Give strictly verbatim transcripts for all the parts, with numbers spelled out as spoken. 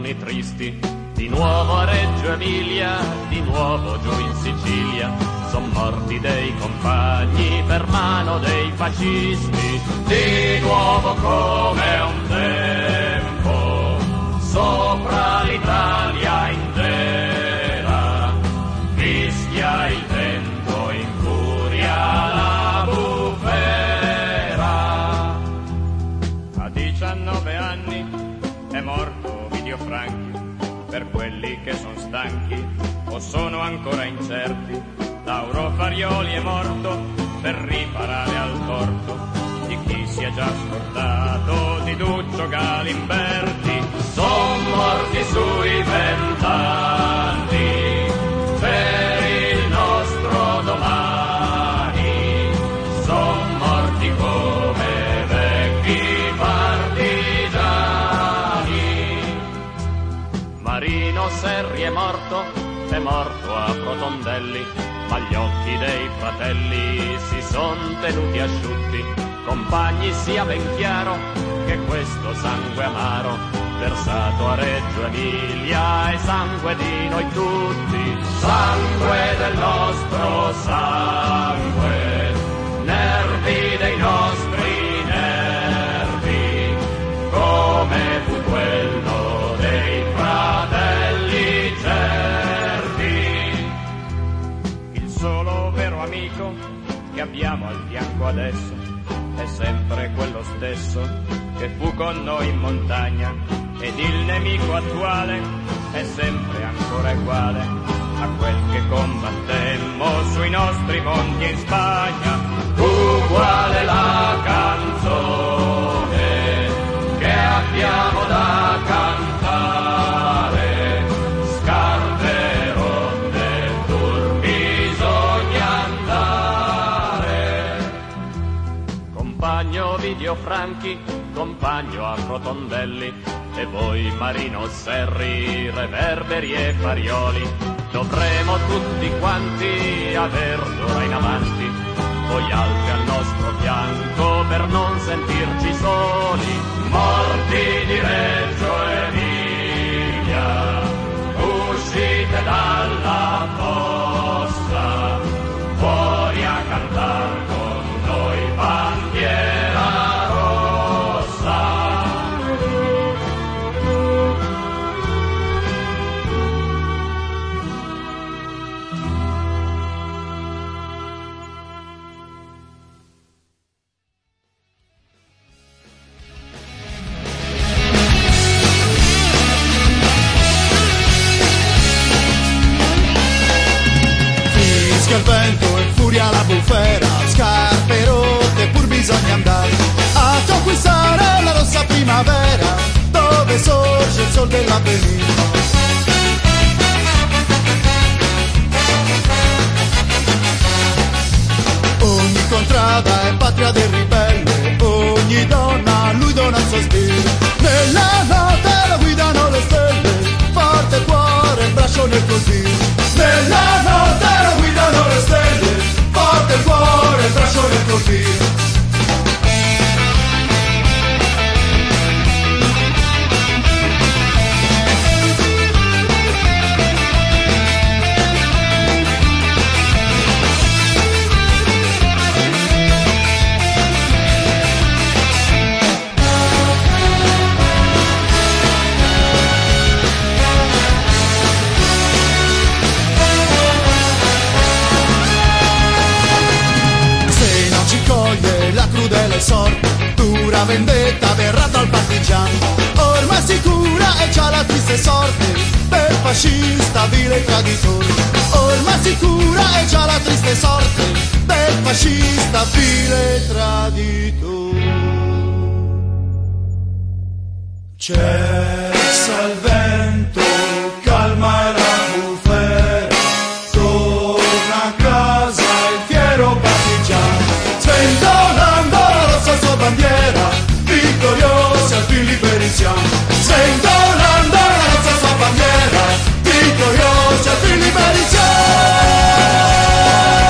Tristi, di nuovo a Reggio Emilia, di nuovo giù in Sicilia, son morti dei compagni per mano dei fascisti, di nuovo come un tempo, sopra l'Italia intera, fischia il vento, infuria la bufera. A diciannove anni è morto Franchi, per quelli che son stanchi o sono ancora incerti. Lauro Farioli è morto per riparare al torto di chi si è già scordato di Duccio Galimberti. Son morti sui vent'anni per il nostro domani, son morti come vecchi Marino Serri è morto, è morto a Protondelli, ma gli occhi dei fratelli si son tenuti asciutti. Compagni, sia ben chiaro che questo sangue amaro versato a Reggio Emilia è sangue di noi tutti, sangue del nostro sangue, nervi dei nostri nervi, come fu quello dei fratelli certi. Il solo vero amico che abbiamo al fianco adesso è sempre quello stesso che fu con noi in montagna, ed il nemico attuale è sempre ancora uguale a quel che combattemmo sui nostri monti in Spagna. Uguale la canzone che abbiamo da cantare, scarpe rotte, tur bisogna andare. Compagno Ovidio Franchi, compagno a Rotondelli, e voi Marino Serri, Reverberi e Farioli, dovremo tutti quanti aver d'ora in avanti voi altri al nostro fianco per non sentirci soli. Morti di Reggio Emilia, uscite dalla fossa, fuori a cantar con noi bandiera rossa. Il vento e furia la bufera, scarpe rotte pur bisogna andare a conquistare la rossa primavera dove sorge il sol dell'avvenire. Ogni contrada è patria del ribelle, ogni donna a lui dona il suo spirito. Nella notte la guidano le stelle, forte il cuore, il braccio nel così. Nella notte la guidano le stelle, forte il cuore, il braccio nel così. La crudele sorte, dura vendetta verrà dal partigiano, ormai sicura e già la triste sorte del fascista vile e traditore. Ormai sicura e già la triste sorte del fascista vile e traditore. Cessa il vento, calma la bufera, torna a casa il fiero partigiano, sventolando la rossa sua bandiera, vittoriosi al fin liberi siamo. Sventolando la rossa sua bandiera, vittoriosi al fin liberi siamo.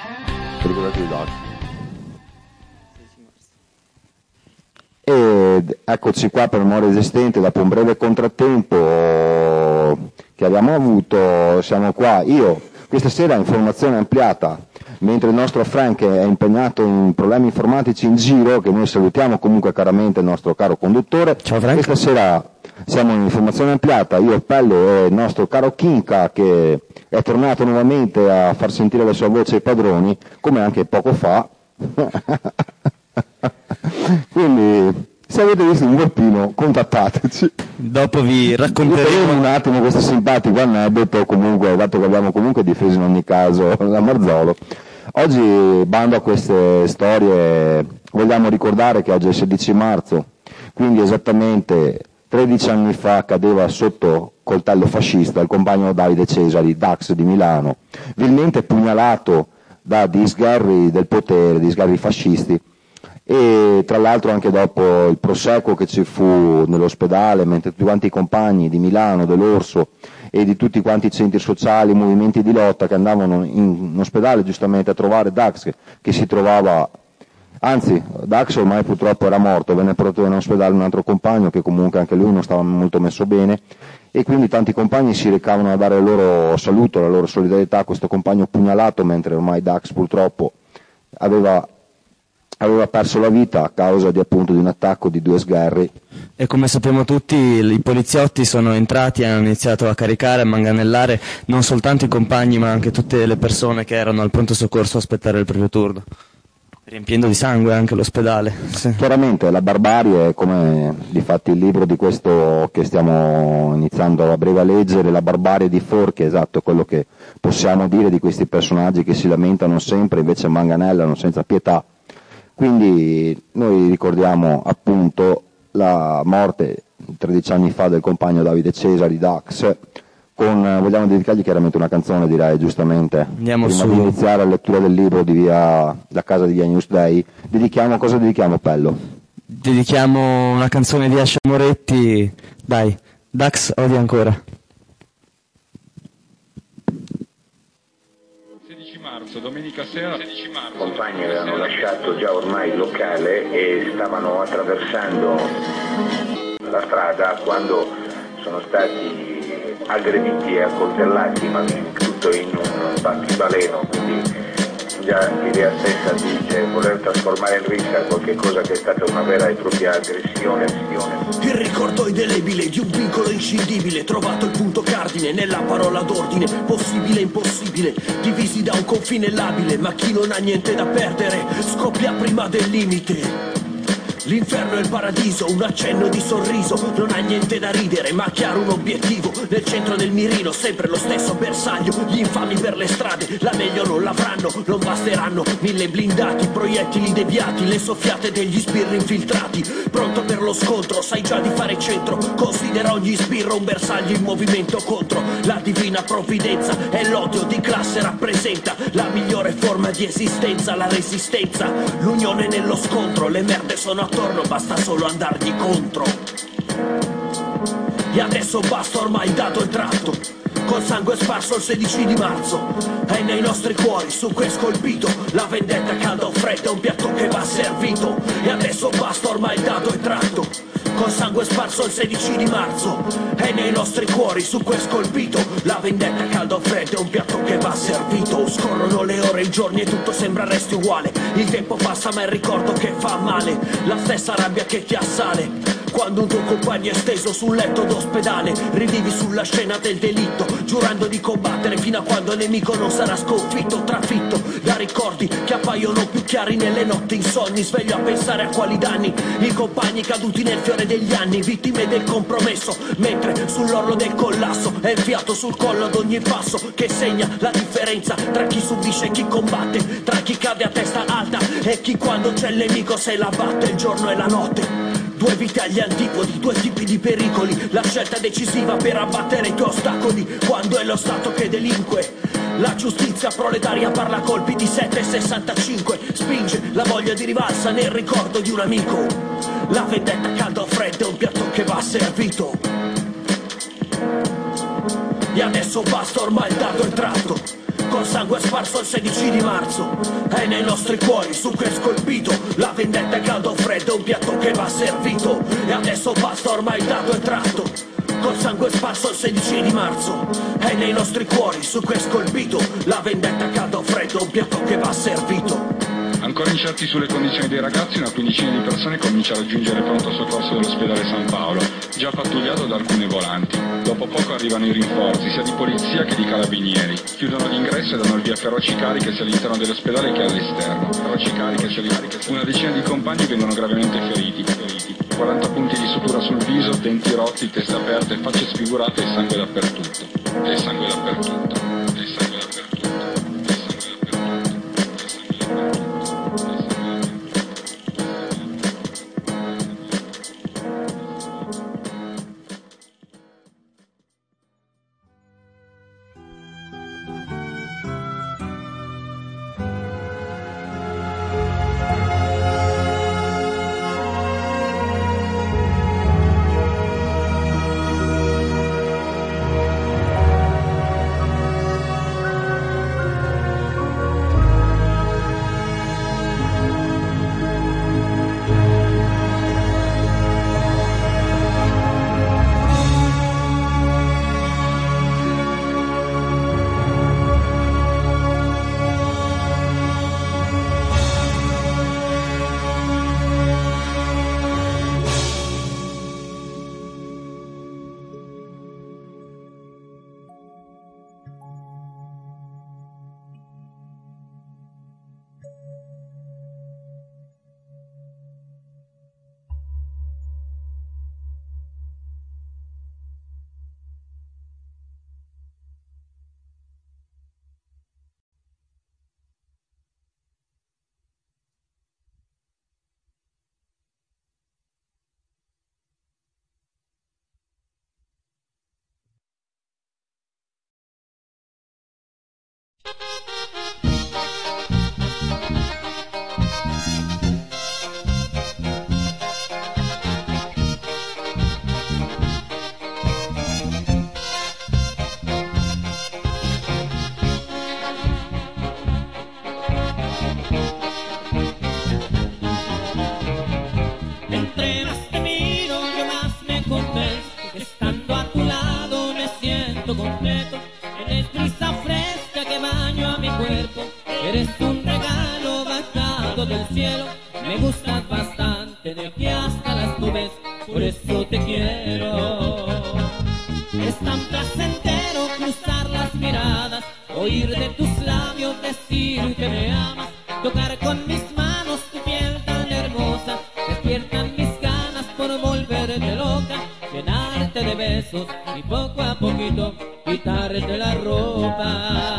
Ricordate di Dax. Ed eccoci qua per Memoria Esistente, dopo un breve contrattempo che abbiamo avuto, siamo qua, io questa sera informazione ampliata, mentre il nostro Frank è impegnato in problemi informatici in giro, che noi salutiamo comunque caramente il nostro caro conduttore. Ciao Frank. Questa sera siamo in informazione ampliata, io, Pello e il nostro caro Kinka, che è tornato nuovamente a far sentire la sua voce ai padroni, come anche poco fa. Quindi se avete visto un golpino contattateci, dopo vi racconteremo un attimo questo simpatico aneddoto, comunque, dato che abbiamo comunque difeso in ogni caso la Marzolo. Oggi, bando a queste storie, vogliamo ricordare che oggi è il sedici marzo, quindi esattamente tredici anni fa cadeva sotto coltello fascista il compagno Davide Cesari, Dax di Milano, vilmente pugnalato da disgherri del potere, disgherri fascisti, e tra l'altro anche dopo il proseguo che ci fu nell'ospedale, mentre tutti quanti i compagni di Milano, dell'Orso e di tutti quanti i centri sociali, movimenti di lotta che andavano in, in ospedale giustamente a trovare Dax, che si trovava, anzi Dax ormai purtroppo era morto, venne portato in ospedale un altro compagno che comunque anche lui non stava molto messo bene, e quindi tanti compagni si recavano a dare il loro saluto, la loro solidarietà a questo compagno pugnalato, mentre ormai Dax purtroppo aveva aveva perso la vita a causa di, appunto, di un attacco di due sgherri. E come sappiamo tutti, i poliziotti sono entrati e hanno iniziato a caricare e manganellare non soltanto i compagni ma anche tutte le persone che erano al pronto soccorso a aspettare il proprio turno, riempiendo di sangue anche l'ospedale. Sì. Chiaramente la barbarie, come difatti il libro di questo che stiamo iniziando a breve a leggere, La barbarie di Forche, esatto, quello che possiamo dire di questi personaggi che si lamentano sempre, invece manganellano senza pietà. Quindi noi ricordiamo appunto la morte tredici anni fa del compagno Davide Cesari, Dax, con, vogliamo dedicargli chiaramente una canzone, direi, giustamente. Andiamo Prima su. di iniziare la lettura del libro di via, la casa di via Newsday, dedichiamo, cosa dedichiamo, Pello? Dedichiamo una canzone di Ascia Moretti, dai, Dax odia ancora. Domenica sera sedici marzo. I compagni avevano lasciato già ormai il locale e stavano attraversando la strada quando sono stati aggrediti e accoltellati, ma tutto in un battibaleno, quindi già l'idea stessa di voler trasformare il rissa in qualche cosa che è stata una vera e propria aggressione. Il ricordo indelebile di un vincolo inscindibile, trovato il punto cardine nella parola d'ordine, possibile e impossibile, divisi da un confine labile, ma chi non ha niente da perdere scoppia prima del limite. L'inferno e il paradiso, un accenno di sorriso, non ha niente da ridere ma chiaro un obiettivo, nel centro del mirino sempre lo stesso bersaglio, gli infami per le strade, la meglio non l'avranno, non basteranno mille blindati, proiettili deviati, le soffiate degli sbirri infiltrati, pronto per lo scontro, sai già di fare centro, considera ogni sbirro un bersaglio in movimento contro, la divina provvidenza e l'odio di classe rappresenta la migliore forma di esistenza, la resistenza, l'unione nello scontro, le merde sono attorno, basta solo andargli contro. E adesso basta, ormai il dato è tratto, col sangue sparso il sedici di marzo, e nei nostri cuori su cui è scolpito la vendetta calda o fredda, un piatto che va servito. E adesso basta, ormai il dato è tratto, col sangue sparso il sedici di marzo, e nei nostri cuori su cui è scolpito la vendetta calda o fredda, un piatto che va servito. Scorrono le ore, i giorni e tutto sembra resti uguale, il tempo passa ma il ricordo che fa male, la stessa rabbia che ti assale quando un tuo compagno è steso sul letto d'ospedale, rivivi sulla scena del delitto, giurando di combattere fino a quando il nemico non sarà sconfitto, trafitto da ricordi che appaiono più chiari nelle notti insonni, sveglio a pensare a quali danni, i compagni caduti nel fiore degli anni, vittime del compromesso, mentre sull'orlo del collasso è il fiato sul collo ad ogni passo che segna la differenza tra chi subisce e chi combatte, tra chi cade a testa alta e chi quando c'è il nemico se la batte il giorno e la notte. Due vite agli antipodi, due tipi di pericoli, la scelta decisiva per abbattere i tuoi ostacoli, quando è lo Stato che delinque. La giustizia proletaria parla a colpi di sette e sessantacinque, spinge la voglia di rivalsa nel ricordo di un amico. La vendetta calda o fredda è un piatto che va servito. E adesso basta, ormai il dato è tratto, col sangue sparso il sedici di marzo. E nei nostri cuori su che è scolpito la vendetta è caldo o freddo, un piatto che va servito. E adesso basta, ormai il dato è tratto, col sangue sparso il sedici di marzo. E nei nostri cuori su che è scolpito la vendetta caldo o freddo, un piatto che va servito. Ancora incerti sulle condizioni dei ragazzi, una quindicina di persone comincia a raggiungere il pronto soccorso dell'ospedale San Paolo, già pattugliato da alcune volanti. Dopo poco arrivano i rinforzi, sia di polizia che di carabinieri. Chiudono l'ingresso e danno il via a feroci cariche sia all'interno dell'ospedale che all'esterno. Feroci cariche sia all'interno. Una decina di compagni vengono gravemente feriti. feriti. quaranta punti di sutura sul viso, denti rotti, teste aperte, facce sfigurate e sangue dappertutto. E sangue dappertutto. E sangue dappertutto. Entre más te miro, yo más me convenzo que estando a tu lado me siento completo. Eres brisa fresca que baño a mi cuerpo, eres un regalo bajado del cielo. Me gustas bastante de aquí hasta las nubes, por eso te quiero. Es tan placentero cruzar las miradas, oír de tus labios decir que me amas, tocar con mis manos tu piel tan hermosa, despiertan mis ganas por volverte loca, llenarte de besos y poco a poquito quitarte la ropa.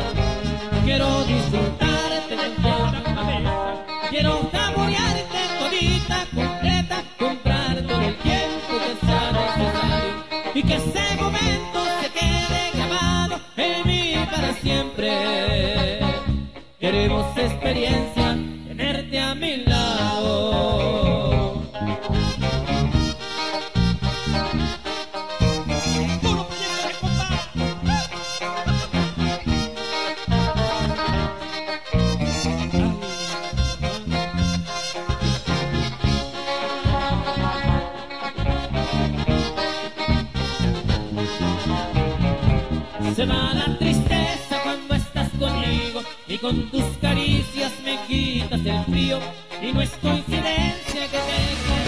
Quiero disfrutarte de toda cabeza, quiero saborearte todita completa, comprar todo el tiempo que sea necesario y que ese momento se quede grabado en mí para siempre. Queremos experiencia, tenerte a mi lado. Se va la tristeza cuando estás conmigo y con tus caricias me quitas el frío y no es coincidencia que te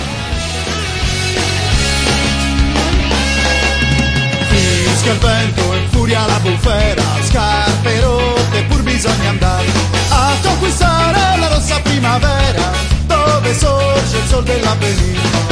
Fischia il vento, infuria la bufera, scarpe rotte pur bisogna andare a conquistare la rossa primavera dove sorge il sol dell'Appennino.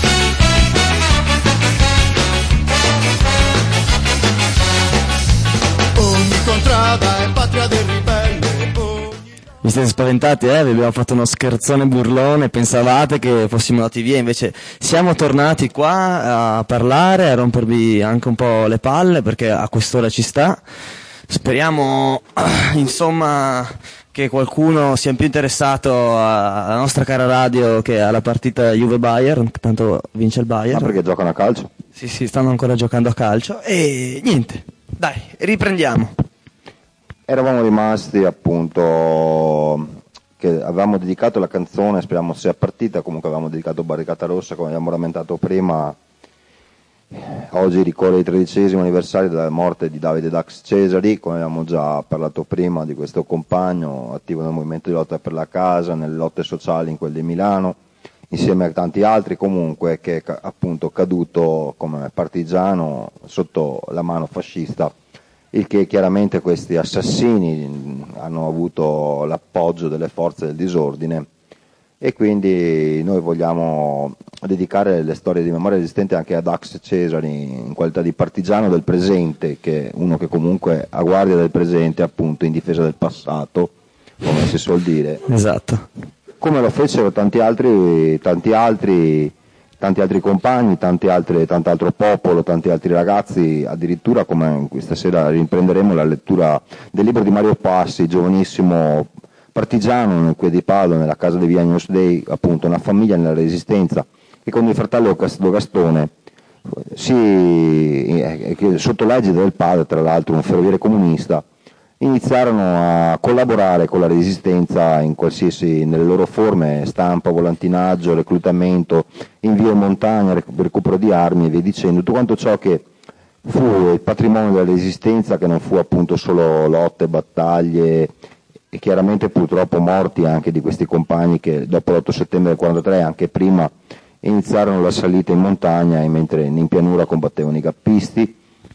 Ogni contrada è patria del ribelle. Ogni... Vi siete spaventati, eh? Vi abbiamo fatto uno scherzone burlone, pensavate che fossimo andati via, invece siamo tornati qua a parlare, a rompervi anche un po' le palle, perché a quest'ora ci sta. Speriamo, insomma, che qualcuno sia più interessato alla nostra cara radio che alla partita Juve-Bayern, tanto vince il Bayern. Ma perché giocano a calcio? Sì, sì, stanno ancora giocando a calcio e niente. Dai, riprendiamo. eravamo rimasti appunto che avevamo dedicato la canzone, speriamo sia partita, comunque avevamo dedicato Barricata Rossa, come abbiamo rammentato prima. Oggi ricorre il tredicesimo anniversario della morte di Davide Dax Cesari, come abbiamo già parlato prima di questo compagno attivo nel movimento di lotta per la casa, nelle lotte sociali in quel di Milano, insieme a tanti altri comunque, che è appunto caduto come partigiano sotto la mano fascista, il che chiaramente questi assassini hanno avuto l'appoggio delle forze del disordine, e quindi noi vogliamo dedicare le storie di memoria esistenti anche a Dax Cesari in qualità di partigiano del presente, che è uno che comunque a guardia del presente, appunto in difesa del passato, come si suol dire. Esatto. Come lo fecero tanti altri, tanti altri tanti altri compagni, tanti altri, tanto altro popolo, tanti altri ragazzi, addirittura come questa sera riprenderemo la lettura del libro di Mario Passi, giovanissimo partigiano nel Quai di Padova, nella casa di via Agnus Dei, appunto una famiglia nella Resistenza, che con il fratello Casto Gastone, si, eh, sotto l'egida del padre, tra l'altro un ferroviere comunista, iniziarono a collaborare con la Resistenza in qualsiasi, nelle loro forme, stampa, volantinaggio, reclutamento, invio in montagna, recupero di armi e via dicendo, tutto quanto ciò che fu il patrimonio della Resistenza, che non fu appunto solo lotte, battaglie e chiaramente purtroppo morti anche di questi compagni che dopo l'otto settembre del quarantatré, anche prima, iniziarono la salita in montagna e mentre in pianura combattevano i gappisti.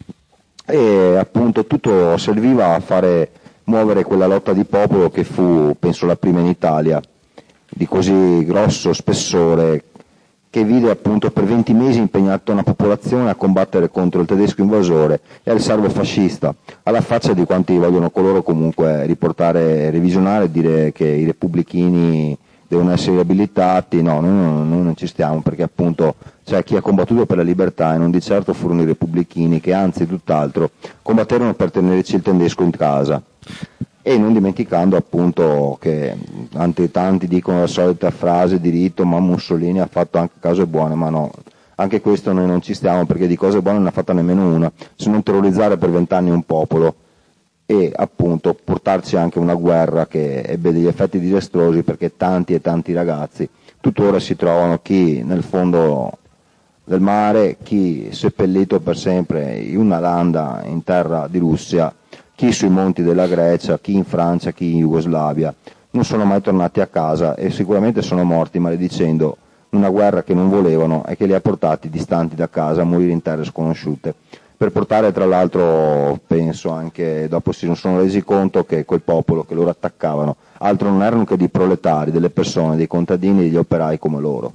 E appunto tutto serviva a fare muovere quella lotta di popolo che fu, penso, la prima in Italia, di così grosso spessore, che vide appunto per venti mesi impegnata una popolazione a combattere contro il tedesco invasore e il serbo fascista, alla faccia di quanti vogliono coloro comunque riportare, revisionare e dire che i repubblichini devono essere riabilitati. No, noi non, noi non ci stiamo, perché appunto c'è chi ha combattuto per la libertà e non di certo furono i repubblichini, che anzi tutt'altro combatterono per tenerci il tedesco in casa. E non dimenticando appunto che tanti, tanti dicono la solita frase di rito, ma Mussolini ha fatto anche cose buone, ma no, anche questo noi non ci stiamo, perché di cose buone non ne ha fatta nemmeno una, se non terrorizzare per vent'anni un popolo e appunto portarci anche una guerra che ebbe degli effetti disastrosi, perché tanti e tanti ragazzi tuttora si trovano, chi nel fondo del mare, chi seppellito per sempre in una landa in terra di Russia, chi sui monti della Grecia, chi in Francia, chi in Jugoslavia, non sono mai tornati a casa e sicuramente sono morti maledicendo una guerra che non volevano e che li ha portati distanti da casa a morire in terre sconosciute. Per portare tra l'altro, penso anche, dopo si sono resi conto che quel popolo che loro attaccavano altro non erano che dei proletari, delle persone, dei contadini e degli operai come loro.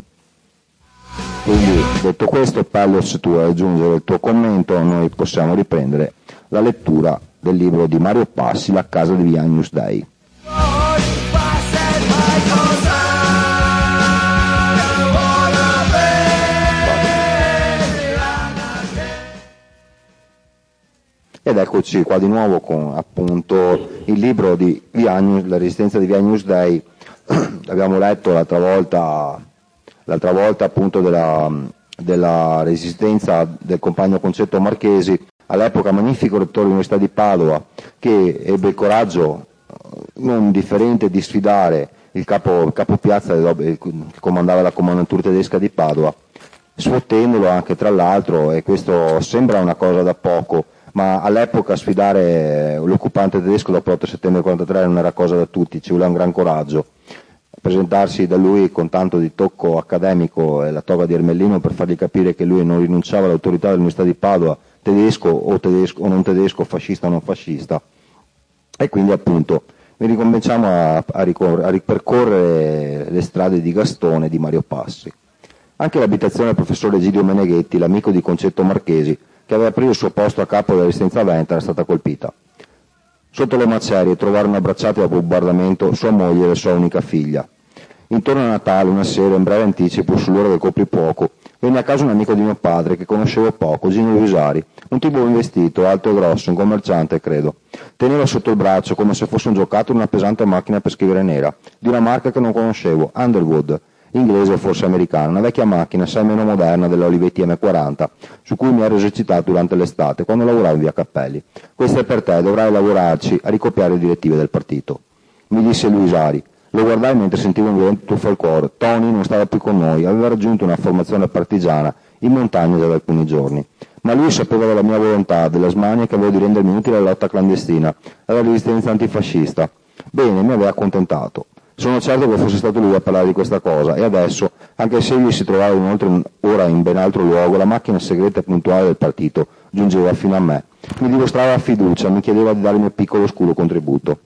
Quindi detto questo, Pello, se tu vuoi aggiungere il tuo commento, noi possiamo riprendere la lettura del libro di Mario Passi, La casa di via Agnus Dei. Ed eccoci qua di nuovo con appunto il libro di via Agnus, La resistenza di via Agnus Dei. Abbiamo letto l'altra volta, l'altra volta appunto della, della resistenza del compagno Concetto Marchesi, all'epoca magnifico rettore dell'Università di Padova, che ebbe il coraggio non differente di sfidare il capo, il capo piazza che comandava la comandantura tedesca di Padova, sfottendolo anche tra l'altro, e questo sembra una cosa da poco, ma all'epoca sfidare l'occupante tedesco dopo l'otto settembre quarantatré non era cosa da tutti, ci voleva un gran coraggio. Presentarsi da lui con tanto di tocco accademico e la toga di Ermellino per fargli capire che lui non rinunciava all'autorità dell'Università di Padova, tedesco o, tedesco o non tedesco, fascista o non fascista, e quindi appunto vi ricominciamo a, a, ricor- a ripercorrere le strade di Gastone e di Mario Passi. Anche l'abitazione del professor Egidio Meneghetti, l'amico di Concetto Marchesi, che aveva preso il suo posto a capo della resistenza Venta, era stata colpita. Sotto le macerie trovarono abbracciati dal bombardamento sua moglie e la sua unica figlia. Intorno a Natale, una sera, in breve anticipo, sull'ora del coprifuoco, venne a casa un amico di mio padre che conoscevo poco, Gino Rusari, un tipo ben vestito, alto e grosso, un commerciante credo. Teneva sotto il braccio, come se fosse un giocattolo, una pesante macchina per scrivere nera, di una marca che non conoscevo, Underwood, inglese o forse americana, una vecchia macchina assai meno moderna della Olivetti M quaranta, su cui mi ero esercitato durante l'estate, quando lavoravo in via Cappelli. Questa è per te, dovrai lavorarci a ricopiare le direttive del partito. Mi disse Luisari. Lo guardai mentre sentivo un violento tuffo al cuore. Tony non stava più con noi, aveva raggiunto una formazione partigiana in montagna già da alcuni giorni. Ma lui sapeva della mia volontà, della smania che avevo di rendermi utile alla lotta clandestina, alla resistenza antifascista. Bene, mi aveva accontentato. Sono certo che fosse stato lui a parlare di questa cosa, e adesso, anche se egli si trovava inoltre ora in ben altro luogo, la macchina segreta e puntuale del partito giungeva fino a me. Mi dimostrava fiducia, mi chiedeva di dare il mio piccolo oscuro contributo.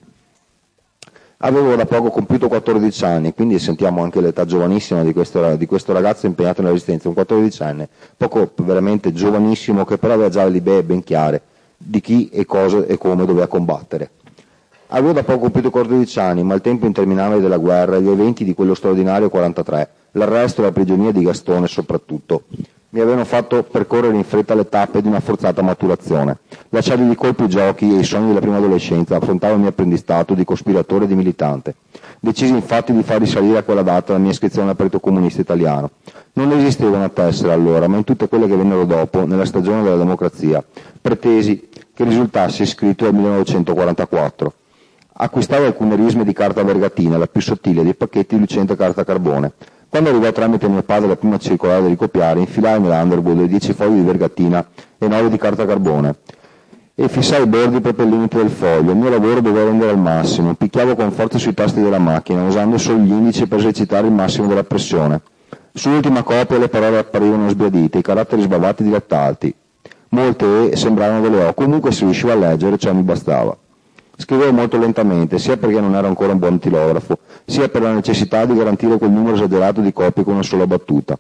Avevo da poco compiuto quattordici anni, quindi sentiamo anche l'età giovanissima di questo, di questo ragazzo impegnato nella resistenza, un quattordicenne, poco veramente giovanissimo, che però aveva già le idee ben chiare di chi e cosa e come doveva combattere. Avevo da poco compiuto quattordici anni, ma il tempo interminabile della guerra e gli eventi di quello straordinario quarantatré, l'arresto e la prigionia di Gastone soprattutto, mi avevano fatto percorrere in fretta le tappe di una forzata maturazione. Lasciare di colpo i giochi e i sogni della prima adolescenza, affrontavo il mio apprendistato di cospiratore e di militante. Decisi infatti di far risalire a quella data la mia iscrizione al Partito Comunista Italiano. Non esisteva una tessera allora, ma in tutte quelle che vennero dopo, nella stagione della democrazia, pretesi che risultasse iscritto nel millenovecentoquarantaquattro. Acquistavo alcune risme di carta vergatina, la più sottile dei pacchetti di lucente carta carbone. Quando arrivò tramite mio padre la prima circolare da ricopiare, infilai nell'Underwood le dieci fogli di vergatina e nove di carta carbone e fissai i bordi proprio al limite del foglio. Il mio lavoro doveva rendere al massimo, picchiavo con forza sui tasti della macchina, usando solo gli indici per esercitare il massimo della pressione. Sull'ultima copia le parole apparivano sbiadite, i caratteri sbavati dilattati. Molte E sembravano delle O, comunque se riuscivo a leggere ciò mi bastava. Scrivevo molto lentamente, sia perché non ero ancora un buon tilografo, sia per la necessità di garantire quel numero esagerato di copie con una sola battuta.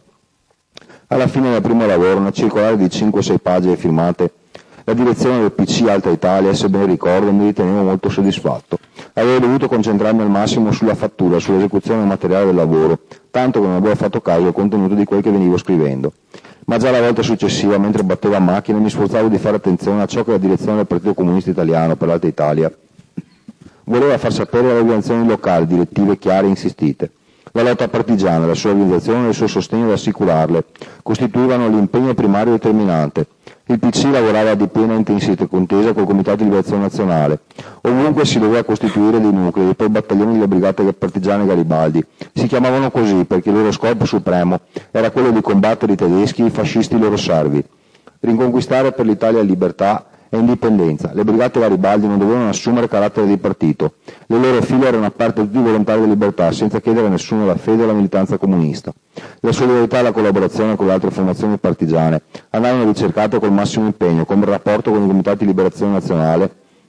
Alla fine del primo lavoro, una circolare di cinque sei pagine firmate, la direzione del P C Alta Italia, se ben ricordo, mi ritenevo molto soddisfatto. Avevo dovuto concentrarmi al massimo sulla fattura, sull'esecuzione del materiale del lavoro, tanto che non avevo fatto caso al contenuto di quel che venivo scrivendo. Ma già la volta successiva, mentre battevo a macchina, mi sforzavo di fare attenzione a ciò che la direzione del Partito Comunista Italiano per l'Alta Italia voleva far sapere alle organizzazioni locali, direttive chiare e insistite. La lotta partigiana, la sua organizzazione e il suo sostegno ad assicurarle costituivano l'impegno primario determinante. Il P C lavorava di piena intensità e contesa col Comitato di Liberazione Nazionale. Ovunque si doveva costituire dei nuclei e poi battaglioni delle brigate partigiane Garibaldi. Si chiamavano così perché il loro scopo supremo era quello di combattere i tedeschi e i fascisti loro servi, riconquistare per l'Italia libertà e indipendenza. Le brigate Garibaldi non dovevano assumere carattere di partito. Le loro file erano aperte a tutti i volontari di libertà, senza chiedere a nessuno la fede o la militanza comunista. La solidarietà e la collaborazione con le altre formazioni partigiane andavano ricercate col massimo impegno, come il rapporto con i comitati di liberazione nazionale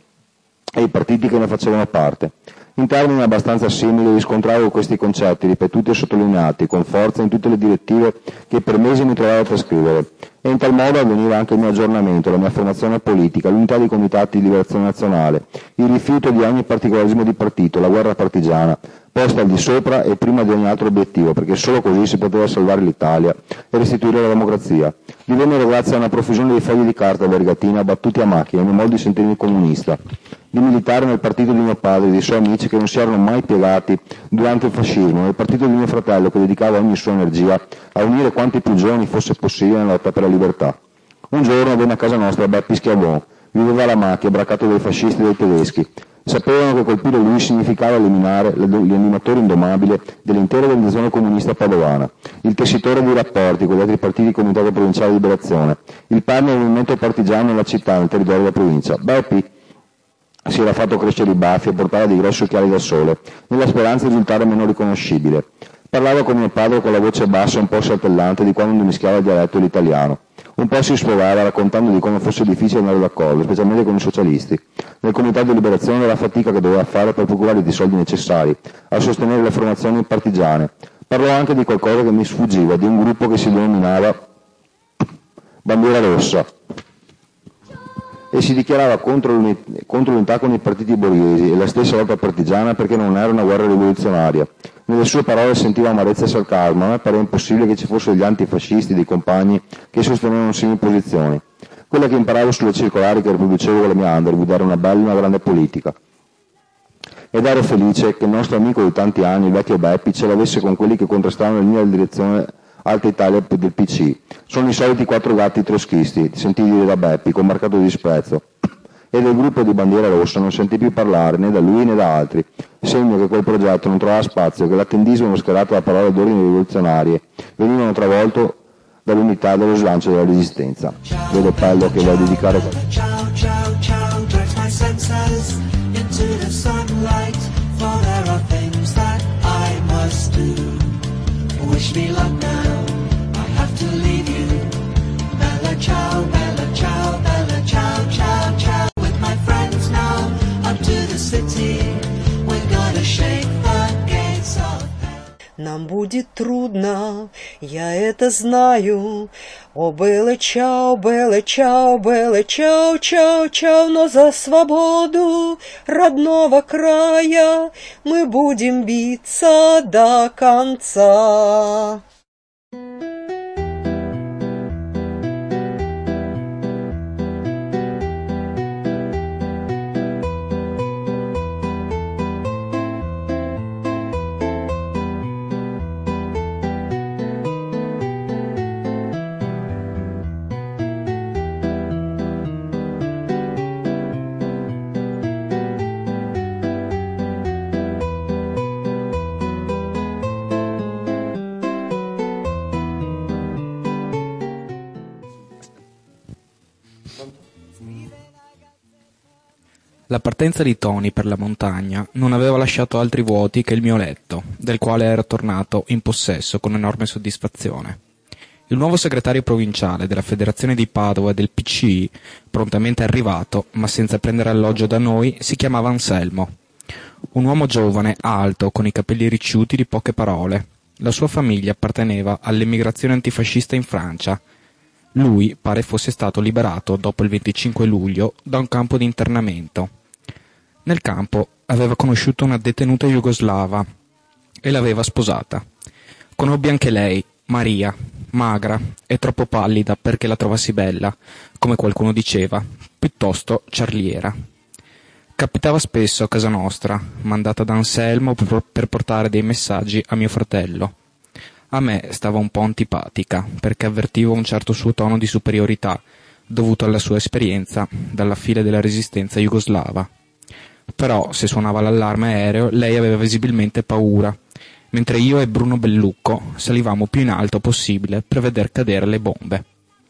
e i partiti che ne facevano parte. In termini abbastanza simili riscontravo questi concetti ripetuti e sottolineati con forza in tutte le direttive che per mesi mi trovavo a trascrivere, e in tal modo avveniva anche il mio aggiornamento, la mia formazione politica, l'unità dei comitati di liberazione nazionale, il rifiuto di ogni particolarismo di partito, la guerra partigiana, posta al di sopra e prima di ogni altro obiettivo, perché solo così si poteva salvare l'Italia e restituire la democrazia. Divennero grazie a una profusione di fogli di carta vergatina battuti a macchina, il mio modo di sentirmi comunista, di militare nel partito di mio padre e dei suoi amici che non si erano mai piegati durante il fascismo, nel partito di mio fratello che dedicava ogni sua energia a unire quanti più giovani fosse possibile nella lotta per la libertà. Un giorno venne a casa nostra Beppe Schiavon, viveva alla macchia, braccato dai fascisti e dai tedeschi. Sapevano che colpire lui significava eliminare l'animatore indomabile dell'intera organizzazione comunista padovana, il tessitore di rapporti con gli altri partiti di Comitato Provinciale di Liberazione, il partner del movimento partigiano nella città, nel territorio della provincia. Beppi si era fatto crescere i baffi e portava dei grossi occhiali da sole, nella speranza di risultare meno riconoscibile. Parlava con mio padre con la voce bassa e un po' saltellante di quando mischiava il dialetto e l'italiano. Un po' si sfogava raccontando di come fosse difficile andare d'accordo, specialmente con i socialisti. Nel Comitato di Liberazione della fatica che doveva fare per procurare i soldi necessari a sostenere le formazioni partigiane. Parlò anche di qualcosa che mi sfuggiva, di un gruppo che si denominava Bandiera Rossa e si dichiarava contro l'unità con i partiti borghesi e la stessa lotta partigiana perché non era una guerra rivoluzionaria. Nelle sue parole sentiva amarezza e sarcasmo, a me pare impossibile che ci fossero gli antifascisti, dei compagni che sostenevano simili posizioni. Quella che imparavo sulle circolari che riproducevo con la mia Underwood era una bella e una grande politica. ed ero felice che il nostro amico di tanti anni, il vecchio Beppi, ce l'avesse con quelli che contrastavano in linea di direzione Alta Italia del P C. Sono i soliti quattro gatti troschisti, sentì dire da Beppi, con marcato disprezzo. E del gruppo di Bandiera Rossa non sentì più parlare né da lui né da altri, segno che quel progetto non trovava spazio, che l'attendismo mascherato da parole d'ordine rivoluzionarie venivano travolto dall'unità e dallo slancio della resistenza. Vedo Pello che vuole dedicare Ciao, ciao, ciao, drags my senses into the sunlight, for there are things that I must do. Wish me luck now, I have to leave you. Bella ciao, bella ciao, bella ciao, ciao, ciao. With my friends now, up to the city, we're gonna shake the gates of hell. Нам будет трудно, я это знаю. О, беле чао, беле чао, беле чао, чао, чао, но за свободу родного края мы будем биться до конца. La partenza di Tony per la montagna non aveva lasciato altri vuoti che il mio letto, del quale ero tornato in possesso con enorme soddisfazione. Il nuovo segretario provinciale della Federazione di Padova e del P C I, prontamente arrivato, ma senza prendere alloggio da noi, si chiamava Anselmo. Un uomo giovane, alto, con i capelli ricciuti, di poche parole. La sua famiglia apparteneva all'emigrazione antifascista in Francia. Lui pare fosse stato liberato dopo il venticinque luglio da un campo di internamento. Nel campo aveva conosciuto una detenuta jugoslava e l'aveva sposata. Conobbi anche lei, Maria, magra e troppo pallida perché la trovassi bella, come qualcuno diceva, piuttosto ciarliera. Capitava spesso a casa nostra, mandata da Anselmo per portare dei messaggi a mio fratello. A me stava un po' antipatica, perché avvertivo un certo suo tono di superiorità, dovuto alla sua esperienza dalla fila della resistenza jugoslava. Però, se suonava l'allarme aereo, lei aveva visibilmente paura, mentre io e Bruno Bellucco salivamo più in alto possibile per veder cadere le bombe.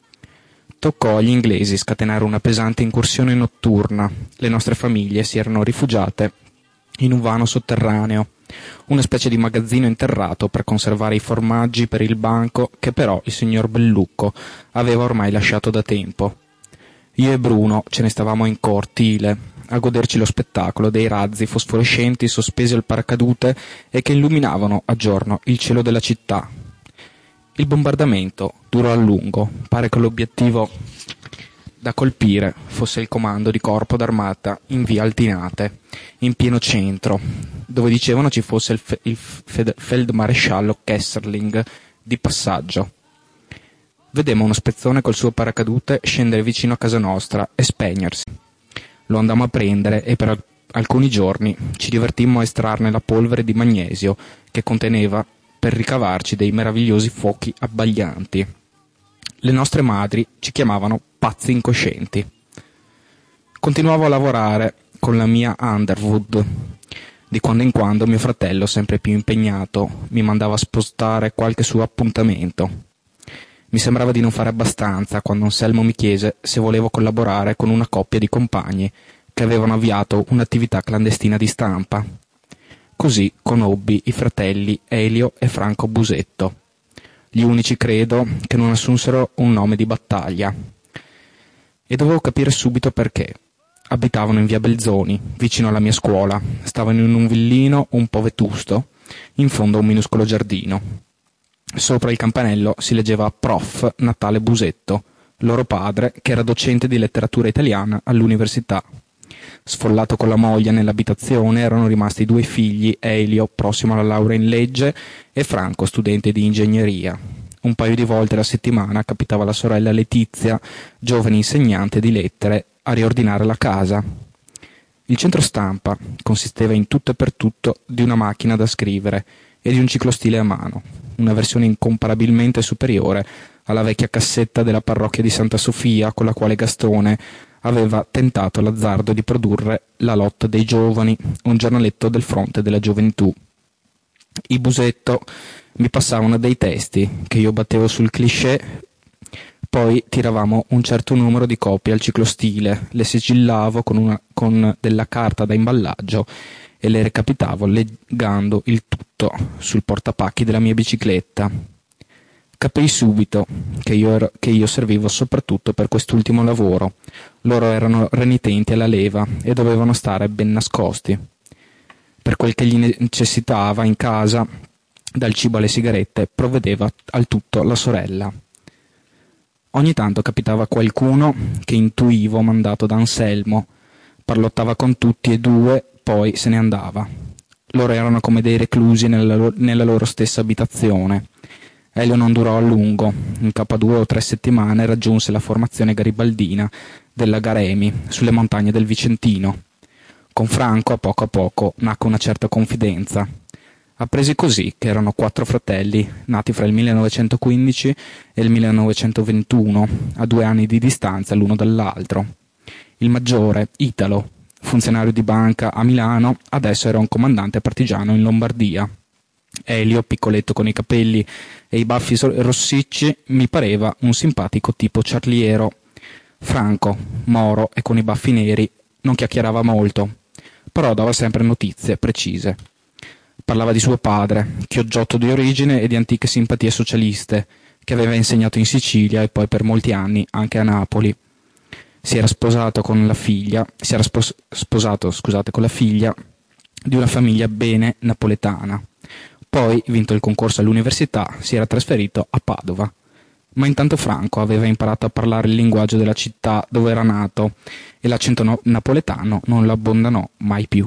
Toccò agli inglesi scatenare una pesante incursione notturna. Le nostre famiglie si erano rifugiate in un vano sotterraneo, una specie di magazzino interrato per conservare i formaggi per il banco che però il signor Bellucco aveva ormai lasciato da tempo. Io e Bruno ce ne stavamo in cortile a goderci lo spettacolo dei razzi fosforescenti sospesi al paracadute e che illuminavano a giorno il cielo della città. Il bombardamento durò a lungo, pare che l'obiettivo da colpire fosse il comando di corpo d'armata in via Altinate, in pieno centro, dove dicevano ci fosse il, fe- il fed- feldmaresciallo Kesserling di passaggio. Vedemmo uno spezzone col suo paracadute scendere vicino a casa nostra e spegnersi. Lo andammo a prendere e per al- alcuni giorni ci divertimmo a estrarne la polvere di magnesio che conteneva per ricavarci dei meravigliosi fuochi abbaglianti. Le nostre madri ci chiamavano pazzi incoscienti. Continuavo a lavorare con la mia Underwood. Di quando in quando mio fratello, sempre più impegnato, mi mandava a spostare qualche suo appuntamento. Mi sembrava di non fare abbastanza quando Anselmo mi chiese se volevo collaborare con una coppia di compagni che avevano avviato un'attività clandestina di stampa. Così conobbi i fratelli Elio e Franco Busetto, gli unici, credo, che non assunsero un nome di battaglia. E dovevo capire subito perché. Abitavano in via Belzoni, vicino alla mia scuola, stavano in un villino un po' vetusto, in fondo a un minuscolo giardino. Sopra il campanello si leggeva Prof Natale Busetto, loro padre, che era docente di letteratura italiana all'università. Sfollato con la moglie nell'abitazione erano rimasti due figli, Elio, prossimo alla laurea in legge, e Franco, studente di ingegneria. Un paio di volte alla settimana capitava la sorella Letizia, giovane insegnante di lettere, a riordinare la casa. Il centro stampa consisteva in tutto e per tutto di una macchina da scrivere e di un ciclostile a mano, una versione incomparabilmente superiore alla vecchia cassetta della parrocchia di Santa Sofia con la quale Gastone aveva tentato l'azzardo di produrre La lotta dei giovani, un giornaletto del fronte della gioventù. I Busetto mi passavano dei testi che io battevo sul cliché, poi tiravamo un certo numero di copie al ciclostile, le sigillavo con, una, con della carta da imballaggio e le recapitavo legando il tutto sul portapacchi della mia bicicletta. Capii subito che io, ero, che io servivo soprattutto per quest'ultimo lavoro. Loro erano renitenti alla leva e dovevano stare ben nascosti. Per quel che gli necessitava in casa, dal cibo alle sigarette, provvedeva al tutto la sorella. Ogni tanto capitava qualcuno che intuivo mandato da Anselmo, parlottava con tutti e due, poi se ne andava. Loro erano come dei reclusi nella loro, nella loro stessa abitazione. Elio non durò a lungo, in capo a due o tre settimane raggiunse la formazione garibaldina della Garemi, sulle montagne del Vicentino. Con Franco, a poco a poco, nacque una certa confidenza. Appresi così che erano quattro fratelli, nati fra il millenovecentoquindici e il millenovecentoventuno, a due anni di distanza l'uno dall'altro. Il maggiore, Italo, funzionario di banca a Milano, adesso era un comandante partigiano in Lombardia. Elio, piccoletto con i capelli e i baffi rossicci, mi pareva un simpatico tipo ciarliero. Franco, moro e con i baffi neri, non chiacchierava molto, però dava sempre notizie precise. Parlava di suo padre, chioggiotto di origine e di antiche simpatie socialiste, che aveva insegnato in Sicilia e poi per molti anni anche a Napoli. Si era sposato con la figlia, si era spos- sposato, scusate, con la figlia di una famiglia bene napoletana. Poi, vinto il concorso all'università, si era trasferito a Padova. Ma intanto Franco aveva imparato a parlare il linguaggio della città dove era nato e l'accento no- napoletano non lo abbandonò mai più.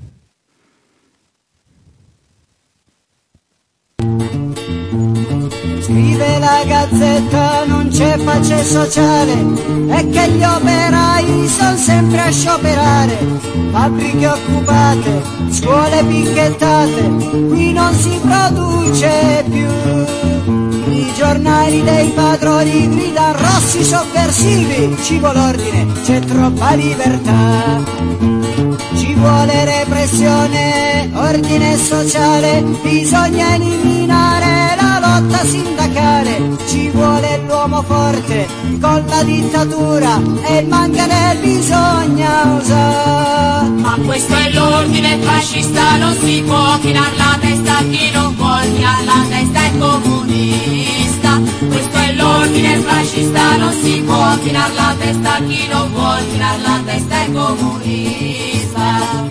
Scrive la Gazzetta, non c'è pace sociale e che gli operai sono sempre a scioperare. Fabbriche occupate, scuole picchettate, qui non si produce più. I giornali dei padroni gridano rossi sovversivi, ci vuole ordine, c'è troppa libertà. Ci vuole repressione, ordine sociale, bisogna eliminare la lotta sindacale. Ci vuole l'uomo forte con la dittatura e manca del bisogna usare. Ma questo è l'ordine fascista, non si può chinare la testa a chi non vuol chinare la testa è comunista. Questo è l'ordine fascista, non si può chinare la testa a chi non vuol chinare la testa è comunista.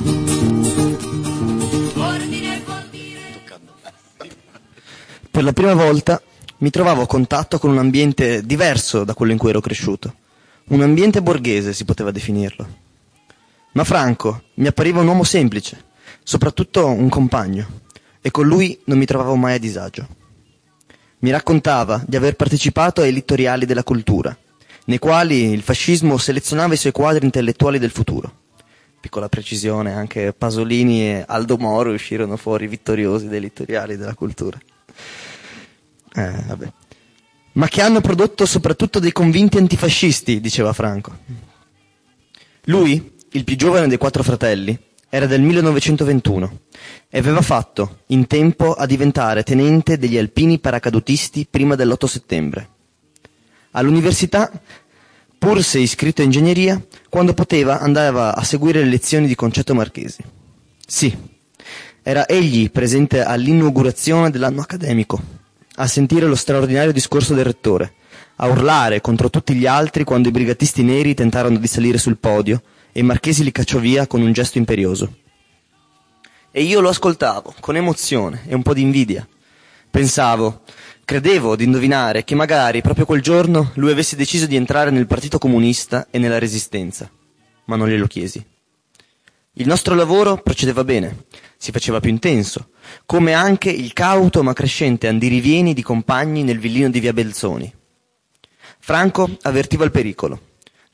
Ordine vuol dire... Per la prima volta mi trovavo a contatto con un ambiente diverso da quello in cui ero cresciuto. Un ambiente borghese si poteva definirlo. Ma Franco mi appariva un uomo semplice, soprattutto un compagno, e con lui non mi trovavo mai a disagio. Mi raccontava di aver partecipato ai littoriali della cultura, nei quali il fascismo selezionava i suoi quadri intellettuali del futuro. Piccola precisione, anche Pasolini e Aldo Moro uscirono fuori vittoriosi dai littoriali della cultura. Eh, vabbè. Ma che hanno prodotto soprattutto dei convinti antifascisti, diceva Franco. Lui, il più giovane dei quattro fratelli, era del millenovecentoventuno e aveva fatto in tempo a diventare tenente degli alpini paracadutisti prima dell'otto settembre. All'università, pur se iscritto a ingegneria, quando poteva andava a seguire le lezioni di Concetto Marchesi. Sì, era egli presente all'inaugurazione dell'anno accademico, a sentire lo straordinario discorso del rettore, a urlare contro tutti gli altri quando i brigatisti neri tentarono di salire sul podio e Marchesi li cacciò via con un gesto imperioso. E io lo ascoltavo, con emozione e un po' di invidia. Pensavo, credevo di indovinare che magari proprio quel giorno lui avesse deciso di entrare nel Partito Comunista e nella Resistenza, ma non glielo chiesi. Il nostro lavoro procedeva bene, si faceva più intenso, come anche il cauto ma crescente andirivieni di compagni nel villino di via Belzoni. Franco avvertiva il pericolo.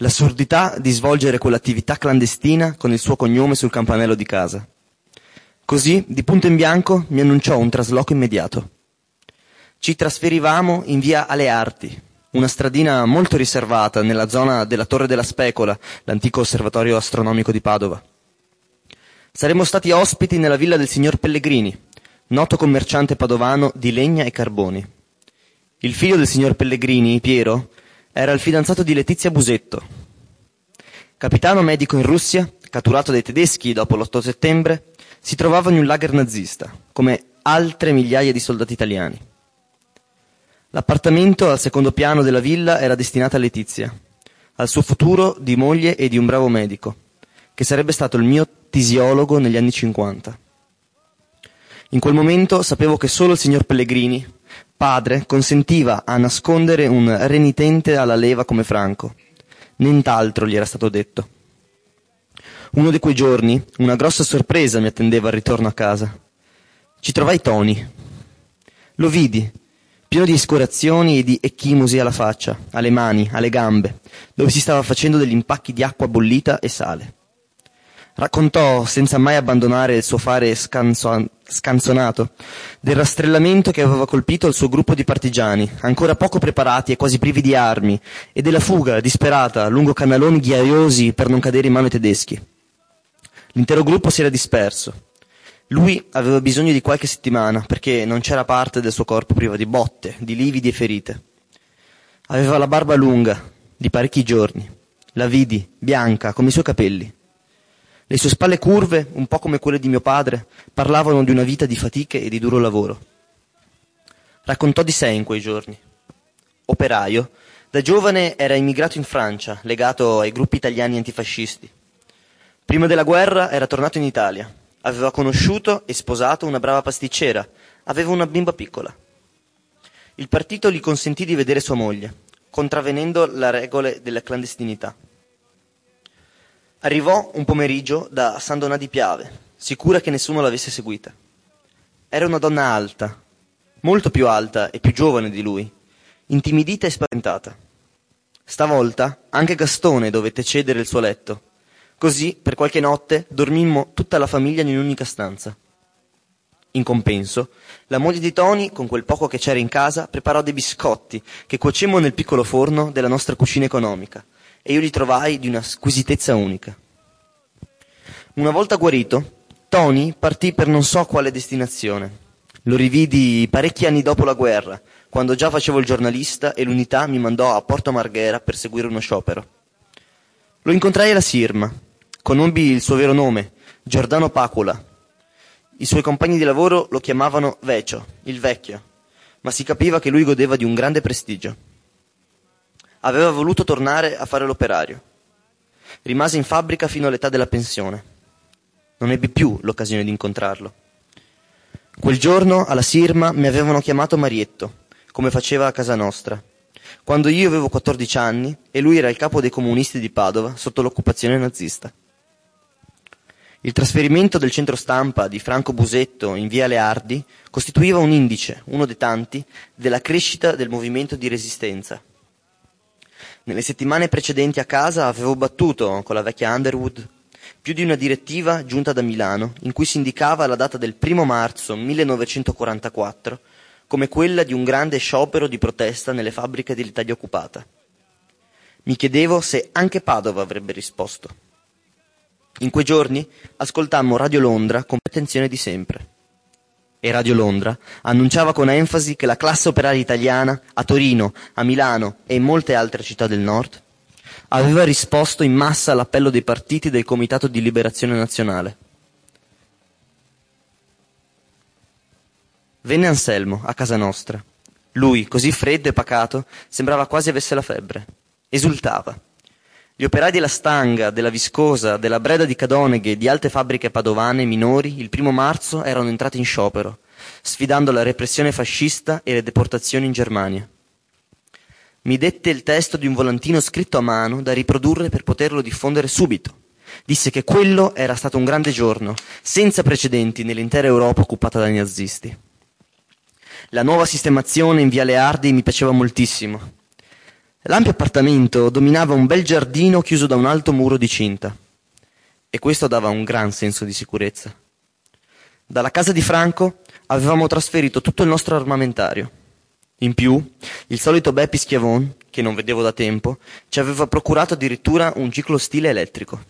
l'assurdità di svolgere quell'attività clandestina con il suo cognome sul campanello di casa. Così, di punto in bianco, mi annunciò un trasloco immediato. Ci trasferivamo in via Aleardi, una stradina molto riservata nella zona della Torre della Specola, l'antico osservatorio astronomico di Padova. Saremmo stati ospiti nella villa del signor Pellegrini, noto commerciante padovano di legna e carboni. Il figlio del signor Pellegrini, Piero, era il fidanzato di Letizia Busetto. Capitano medico in Russia, catturato dai tedeschi dopo l'otto settembre, si trovava in un lager nazista, come altre migliaia di soldati italiani. L'appartamento al secondo piano della villa era destinato a Letizia, al suo futuro di moglie e di un bravo medico, che sarebbe stato il mio tisiologo negli anni cinquanta. In quel momento sapevo che solo il signor Pellegrini, padre, consentiva a nascondere un renitente alla leva come Franco. Nient'altro gli era stato detto. Uno di quei giorni, una grossa sorpresa mi attendeva al ritorno a casa. Ci trovai Tony. Lo vidi, pieno di escoriazioni e di ecchimosi alla faccia, alle mani, alle gambe, dove si stava facendo degli impacchi di acqua bollita e sale. Raccontò, senza mai abbandonare il suo fare scanso- scanzonato, del rastrellamento che aveva colpito il suo gruppo di partigiani, ancora poco preparati e quasi privi di armi, e della fuga disperata lungo canaloni ghiaiosi per non cadere in mano ai tedeschi. L'intero gruppo si era disperso. Lui aveva bisogno di qualche settimana, perché non c'era parte del suo corpo priva di botte, di lividi e ferite. Aveva la barba lunga, di parecchi giorni. La vidi, bianca, come i suoi capelli. Le sue spalle curve, un po' come quelle di mio padre, parlavano di una vita di fatiche e di duro lavoro. Raccontò di sé in quei giorni. Operaio, da giovane era immigrato in Francia, legato ai gruppi italiani antifascisti. Prima della guerra era tornato in Italia. Aveva conosciuto e sposato una brava pasticcera. Aveva una bimba piccola. Il partito gli consentì di vedere sua moglie, contravvenendo le regole della clandestinità. Arrivò un pomeriggio da San Donà di Piave, sicura che nessuno l'avesse seguita. Era una donna alta, molto più alta e più giovane di lui, intimidita e spaventata. Stavolta anche Gastone dovette cedere il suo letto. Così, per qualche notte, dormimmo tutta la famiglia in un'unica stanza. In compenso, la moglie di Tony, con quel poco che c'era in casa, preparò dei biscotti che cuocemmo nel piccolo forno della nostra cucina economica, e io li trovai di una squisitezza unica. Una volta guarito, Tony partì per non so quale destinazione. Lo rividi parecchi anni dopo la guerra, quando già facevo il giornalista e l'unità mi mandò a Porto Marghera per seguire uno sciopero. Lo incontrai alla Sirma. Conobbi il suo vero nome, Giordano Pacula. I suoi compagni di lavoro lo chiamavano Vecio, il vecchio, ma si capiva che lui godeva di un grande prestigio. Aveva voluto tornare a fare l'operario. Rimase in fabbrica fino all'età della pensione. Non ebbi più l'occasione di incontrarlo. Quel giorno alla Sirma mi avevano chiamato Marietto, come faceva a casa nostra, quando io avevo quattordici anni e lui era il capo dei comunisti di Padova sotto l'occupazione nazista. Il trasferimento del centro stampa di Franco Busetto in via Leardi costituiva un indice, uno dei tanti, della crescita del movimento di resistenza. Nelle settimane precedenti a casa avevo battuto, con la vecchia Underwood, più di una direttiva giunta da Milano, in cui si indicava la data del primo marzo millenovecentoquarantaquattro come quella di un grande sciopero di protesta nelle fabbriche dell'Italia occupata. Mi chiedevo se anche Padova avrebbe risposto. In quei giorni ascoltammo Radio Londra con più attenzione di sempre. E Radio Londra annunciava con enfasi che la classe operaria italiana, a Torino, a Milano e in molte altre città del nord, aveva risposto in massa all'appello dei partiti del Comitato di Liberazione Nazionale. Venne Anselmo a casa nostra. Lui, così freddo e pacato, sembrava quasi avesse la febbre. Esultava. Gli operai della Stanga, della Viscosa, della Breda di Cadoneghe e di altre fabbriche padovane minori il primo marzo erano entrati in sciopero, sfidando la repressione fascista e le deportazioni in Germania. Mi dette il testo di un volantino scritto a mano da riprodurre per poterlo diffondere subito. Disse che quello era stato un grande giorno, senza precedenti nell'intera Europa occupata dai nazisti. La nuova sistemazione in via Leardi mi piaceva moltissimo. L'ampio appartamento dominava un bel giardino chiuso da un alto muro di cinta, e questo dava un gran senso di sicurezza. Dalla casa di Franco avevamo trasferito tutto il nostro armamentario. In più, il solito Beppi Schiavon, che non vedevo da tempo, ci aveva procurato addirittura un ciclostile elettrico.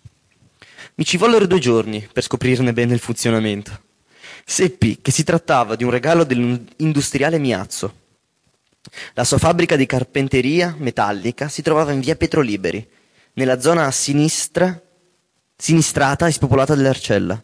Mi ci vollero due giorni per scoprirne bene il funzionamento. Seppi che si trattava di un regalo dell'industriale Miazzo. La sua fabbrica di carpenteria metallica si trovava in via Petroliberi, nella zona a sinistra, sinistrata e spopolata dell'Arcella.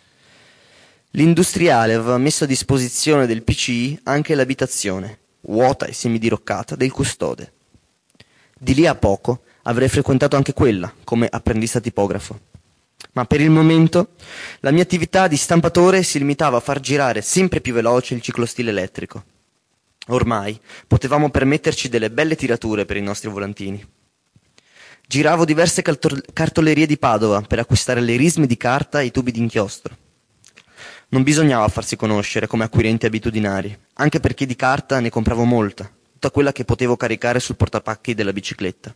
L'industriale aveva messo a disposizione del P C I anche l'abitazione, vuota e semidiroccata, del custode. Di lì a poco avrei frequentato anche quella, come apprendista tipografo. Ma per il momento la mia attività di stampatore si limitava a far girare sempre più veloce il ciclostile elettrico. Ormai potevamo permetterci delle belle tirature per i nostri volantini. Giravo diverse cartolerie di Padova per acquistare le risme di carta e i tubi d'inchiostro. Non bisognava farsi conoscere come acquirenti abitudinari, anche perché di carta ne compravo molta, tutta quella che potevo caricare sul portapacchi della bicicletta.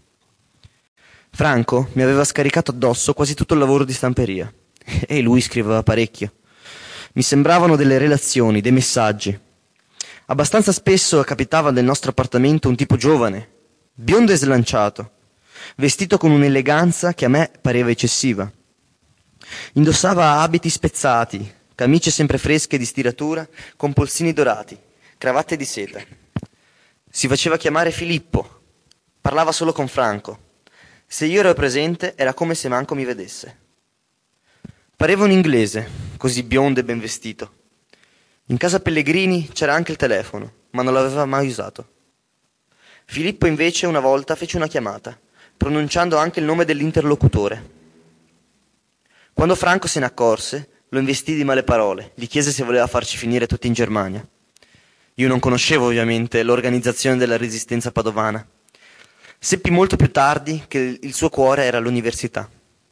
Franco mi aveva scaricato addosso quasi tutto il lavoro di stamperia, e lui scriveva parecchio. Mi sembravano delle relazioni, dei messaggi. Abbastanza spesso capitava nel nostro appartamento un tipo giovane, biondo e slanciato, vestito con un'eleganza che a me pareva eccessiva. Indossava abiti spezzati, camicie sempre fresche di stiratura, con polsini dorati, cravatte di seta. Si faceva chiamare Filippo, parlava solo con Franco. Se io ero presente era come se manco mi vedesse. Pareva un inglese, così biondo e ben vestito. In casa Pellegrini c'era anche il telefono, ma non l'aveva mai usato. Filippo invece una volta fece una chiamata, pronunciando anche il nome dell'interlocutore. Quando Franco se ne accorse, lo investì di male parole, gli chiese se voleva farci finire tutti in Germania. Io non conoscevo ovviamente l'organizzazione della resistenza padovana. Seppi molto più tardi che il suo cuore era l'università.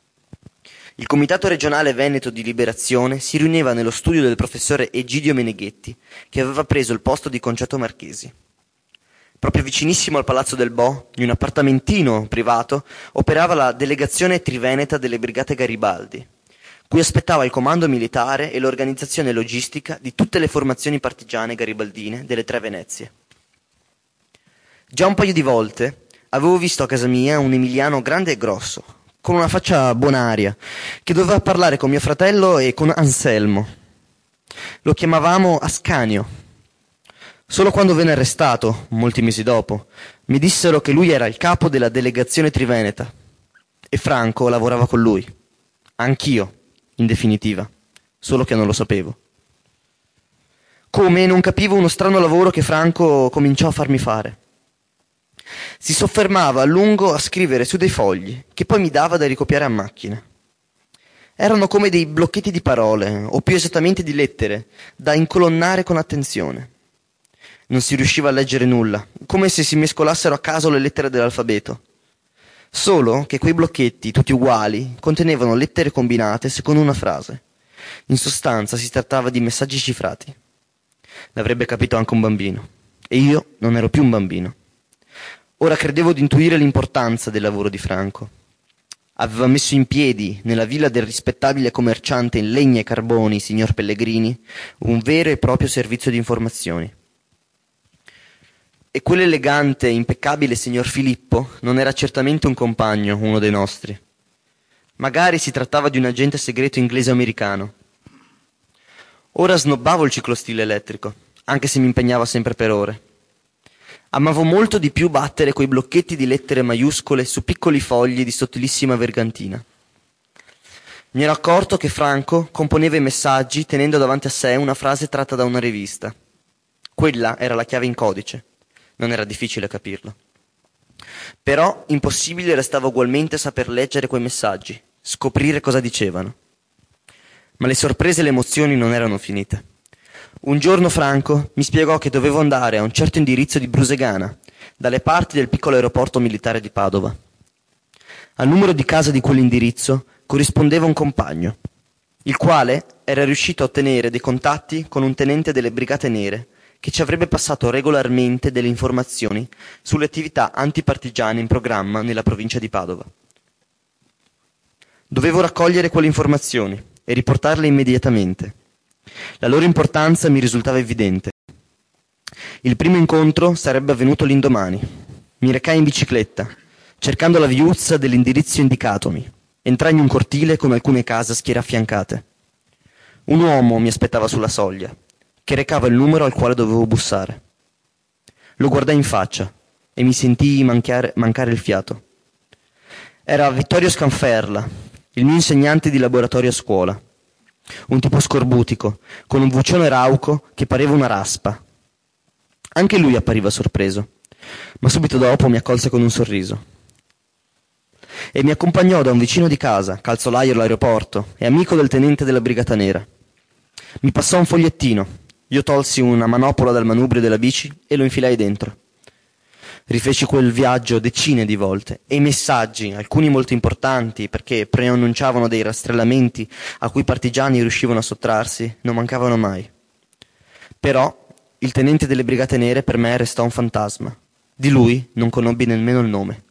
Il Comitato regionale veneto di liberazione si riuniva nello studio del professore Egidio Meneghetti, che aveva preso il posto di Concetto Marchesi. Proprio vicinissimo al Palazzo del Bo, in un appartamentino privato, operava la delegazione triveneta delle Brigate Garibaldi, cui aspettava il comando militare e l'organizzazione logistica di tutte le formazioni partigiane garibaldine delle tre Venezie. Già un paio di volte avevo visto a casa mia un emiliano grande e grosso, con una faccia bonaria, che doveva parlare con mio fratello e con Anselmo. Lo chiamavamo Ascanio. Solo quando venne arrestato, molti mesi dopo, mi dissero che lui era il capo della delegazione triveneta e Franco lavorava con lui. Anch'io, in definitiva, solo che non lo sapevo. Come non capivo uno strano lavoro che Franco cominciò a farmi fare. Si soffermava a lungo a scrivere su dei fogli, che poi mi dava da ricopiare a macchina. Erano come dei blocchetti di parole, o più esattamente di lettere, da incolonnare con attenzione. Non si riusciva a leggere nulla, come se si mescolassero a caso le lettere dell'alfabeto. Solo che quei blocchetti, tutti uguali, contenevano lettere combinate secondo una frase. In sostanza si trattava di messaggi cifrati. L'avrebbe capito anche un bambino. E io non ero più un bambino. Ora credevo di intuire l'importanza del lavoro di Franco. Aveva messo in piedi, nella villa del rispettabile commerciante in legna e carboni, signor Pellegrini, un vero e proprio servizio di informazioni. E quell'elegante e impeccabile signor Filippo non era certamente un compagno, uno dei nostri. Magari si trattava di un agente segreto inglese o americano. Ora snobbavo il ciclostile elettrico, anche se mi impegnava sempre per ore. Amavo molto di più battere quei blocchetti di lettere maiuscole su piccoli fogli di sottilissima vergantina. Mi ero accorto che Franco componeva i messaggi tenendo davanti a sé una frase tratta da una rivista. Quella era la chiave in codice. Non era difficile capirlo. Però impossibile restava ugualmente saper leggere quei messaggi, scoprire cosa dicevano. Ma le sorprese e le emozioni non erano finite. Un giorno Franco mi spiegò che dovevo andare a un certo indirizzo di Brusegana, dalle parti del piccolo aeroporto militare di Padova. Al numero di casa di quell'indirizzo corrispondeva un compagno, il quale era riuscito a ottenere dei contatti con un tenente delle Brigate Nere, che ci avrebbe passato regolarmente delle informazioni sulle attività antipartigiane in programma nella provincia di Padova. Dovevo raccogliere quelle informazioni e riportarle immediatamente. La loro importanza mi risultava evidente. Il primo incontro sarebbe avvenuto l'indomani. Mi recai in bicicletta, cercando la viuzza dell'indirizzo indicatomi. Entrai in un cortile con alcune case a schiere affiancate. Un uomo mi aspettava sulla soglia, che recava il numero al quale dovevo bussare. Lo guardai in faccia e mi sentii mancare, mancare il fiato. Era Vittorio Scanferla, il mio insegnante di laboratorio a scuola. Un tipo scorbutico, con un vocione rauco che pareva una raspa. Anche lui appariva sorpreso, ma subito dopo mi accolse con un sorriso. E mi accompagnò da un vicino di casa, calzolaio all'aeroporto e amico del tenente della Brigata Nera. Mi passò un fogliettino, io tolsi una manopola dal manubrio della bici e lo infilai dentro. Rifeci quel viaggio decine di volte e i messaggi, alcuni molto importanti perché preannunciavano dei rastrellamenti a cui i partigiani riuscivano a sottrarsi, non mancavano mai. Però il tenente delle Brigate Nere per me restò un fantasma. Di lui non conobbi nemmeno il nome.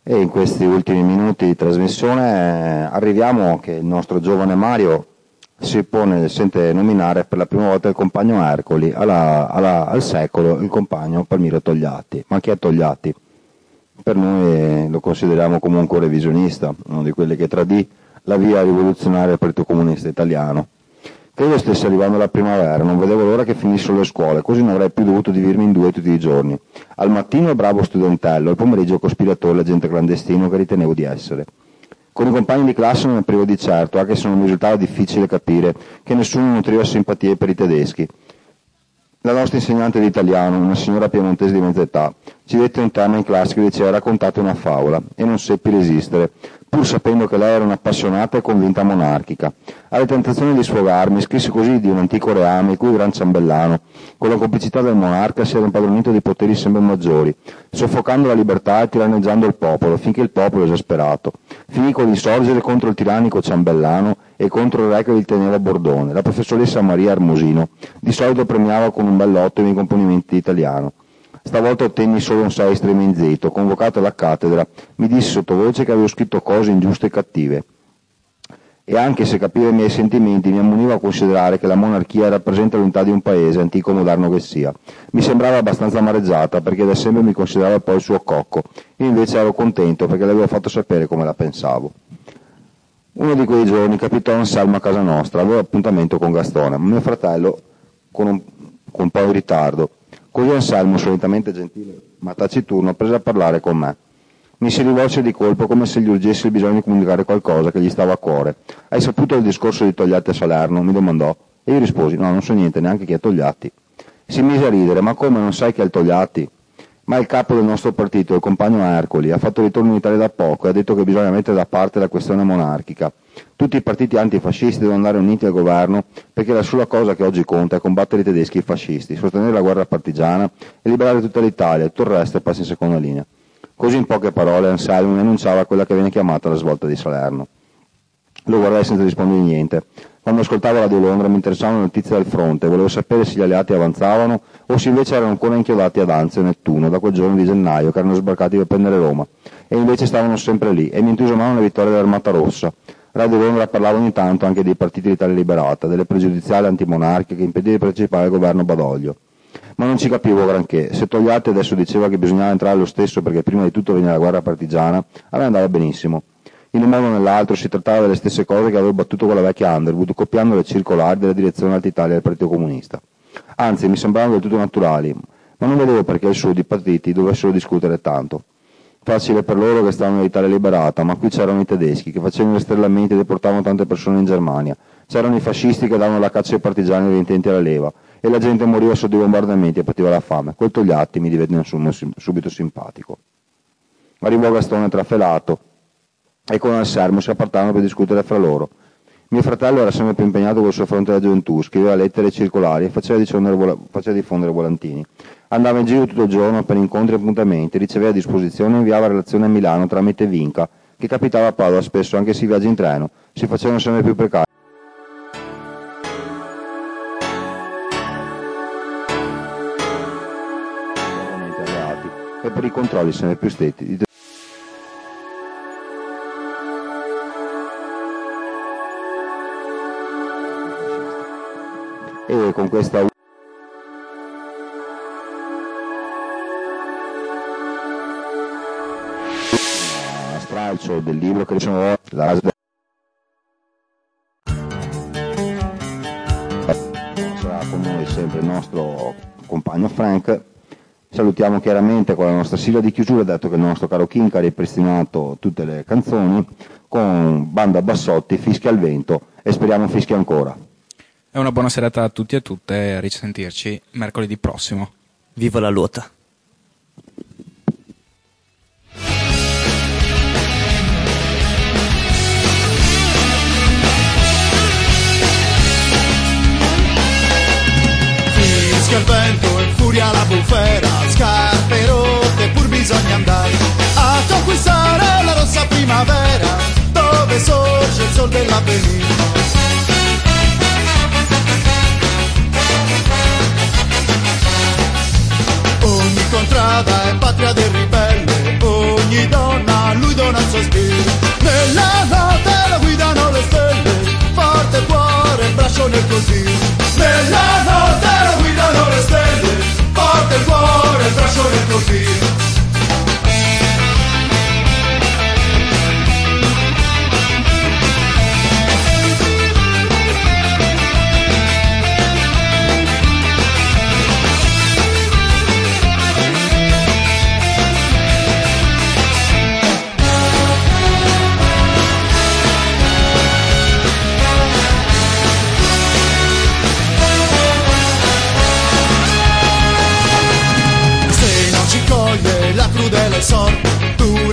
E in questi ultimi minuti di trasmissione eh, arriviamo che il nostro giovane Mario si pone, sente nominare per la prima volta il compagno Ercoli, alla, alla, al secolo il compagno Palmiro Togliatti. Ma chi è Togliatti? Per noi lo consideriamo comunque un revisionista, uno di quelli che tradì la via rivoluzionaria del Partito Comunista Italiano. Credo stesse arrivando la primavera, non vedevo l'ora che finissero le scuole, così non avrei più dovuto dividermi in due tutti i giorni. Al mattino bravo studentello, al pomeriggio cospiratore, agente clandestino che ritenevo di essere. Con i compagni di classe non ne privo di certo, anche se non mi risultava difficile capire che nessuno nutriva simpatie per i tedeschi. La nostra insegnante di italiano, una signora piemontese di mezza età, ci dette un tema in classe che diceva raccontate una favola, e non seppi resistere, pur sapendo che lei era un'appassionata e convinta monarchica. Alle tentazioni di sfogarmi, scrissi così di un antico reame in cui il gran ciambellano, con la complicità del monarca, si era impadronito di poteri sempre maggiori, soffocando la libertà e tiranneggiando il popolo, finché il popolo, esasperato, finì con l'insorgere contro il tirannico ciambellano e contro il re che li teneva a bordone. La professoressa Maria Ermosino di solito premiava con un bell'otto i miei componimenti di italiano. Stavolta ottenni solo un sei streminzito. Convocato alla cattedra, mi disse sottovoce che avevo scritto cose ingiuste e cattive. E anche se capiva i miei sentimenti, mi ammoniva a considerare che la monarchia rappresenta l'unità di un paese, antico o moderno che sia. Mi sembrava abbastanza amareggiata, perché da sempre mi considerava poi il suo cocco. Io invece ero contento, perché le avevo fatto sapere come la pensavo. Uno di quei giorni capitò Anselmo a casa nostra, avevo appuntamento con Gastone, ma mio fratello, con un, con un po' di ritardo. Così Anselmo, solitamente gentile ma taciturno, prese a parlare con me. Mi si rivolse di colpo come se gli urgesse il bisogno di comunicare qualcosa che gli stava a cuore. Hai saputo il discorso di Togliatti a Salerno? Mi domandò. E io risposi, no, non so niente, neanche chi è Togliatti. Si mise a ridere, ma come, non sai chi è il Togliatti? Ma il capo del nostro partito, il compagno Ercoli, ha fatto ritorno in Italia da poco e ha detto che bisogna mettere da parte la questione monarchica. Tutti i partiti antifascisti devono andare uniti al governo perché la sola cosa che oggi conta è combattere i tedeschi e i fascisti, sostenere la guerra partigiana e liberare tutta l'Italia, tutto il resto passa in seconda linea. Così in poche parole Anselmo mi annunciava quella che viene chiamata la svolta di Salerno. Lo guardai senza rispondere niente. Quando ascoltavo Radio Londra mi interessavano le notizie del fronte, volevo sapere se gli alleati avanzavano o se invece erano ancora inchiodati ad Anzio e Nettuno da quel giorno di gennaio che erano sbarcati per prendere Roma, e invece stavano sempre lì, e mi entusiasmavano le vittorie dell'Armata Rossa. Radio Londra parlava ogni tanto anche dei partiti d'Italia Liberata, delle pregiudiziali antimonarchiche che impedivano di partecipare al governo Badoglio. Ma non ci capivo granché. Se Togliatti adesso diceva che bisognava entrare lo stesso perché prima di tutto veniva la guerra partigiana, a me andava benissimo. In un modo o nell'altro si trattava delle stesse cose che avevo battuto con la vecchia Underwood, copiando le circolari della direzione Alta Italia del Partito Comunista. Anzi, mi sembravano del tutto naturali, ma non vedevo perché i sud, i partiti, dovessero discutere tanto. Facile per loro che stavano nell'Italia liberata, ma qui c'erano i tedeschi che facevano i rastrellamenti e deportavano tante persone in Germania. C'erano i fascisti che davano la caccia ai partigiani resistenti alla leva, e la gente moriva sotto i bombardamenti e pativa la fame. Quel Togliatti mi divenne subito simpatico. Arrivò Gastone trafelato, e con Anselmo si appartarono per discutere fra loro. Mio fratello era sempre più impegnato col suo fronte della gioventù, scriveva lettere circolari e faceva diffondere, faceva diffondere volantini. Andava in giro tutto il giorno per incontri e appuntamenti, riceveva a disposizione e inviava relazioni a Milano tramite Vinca, che capitava a Padova spesso anche se i viaggi in treno si facevano sempre più precari. E per i controlli sempre più stretti. E con questa stralcio del libro che sono la sarà con noi sempre il nostro compagno Frank. Salutiamo chiaramente con la nostra sigla di chiusura, dato che il nostro caro Kinka ha ripristinato tutte le canzoni, con Banda Bassotti, Fischia al vento, e speriamo fischi ancora. E una buona serata a tutti e a tutte, e a risentirci mercoledì prossimo. Viva la Luota! Fischia il vento e furia la bufera, scarpe rotte pur bisogna andare a conquistare la rossa primavera, dove sorge il sol dell'avvenire. Ogni contrada è patria del ribelle, ogni donna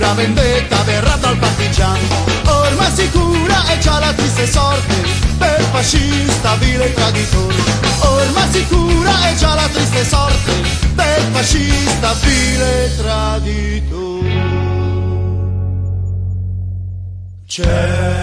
la vendetta verrà dal partigiano. Ormai sicura è già la triste sorte del fascista vile traditore. Ormai sicura è già la triste sorte del fascista vile traditore. C'è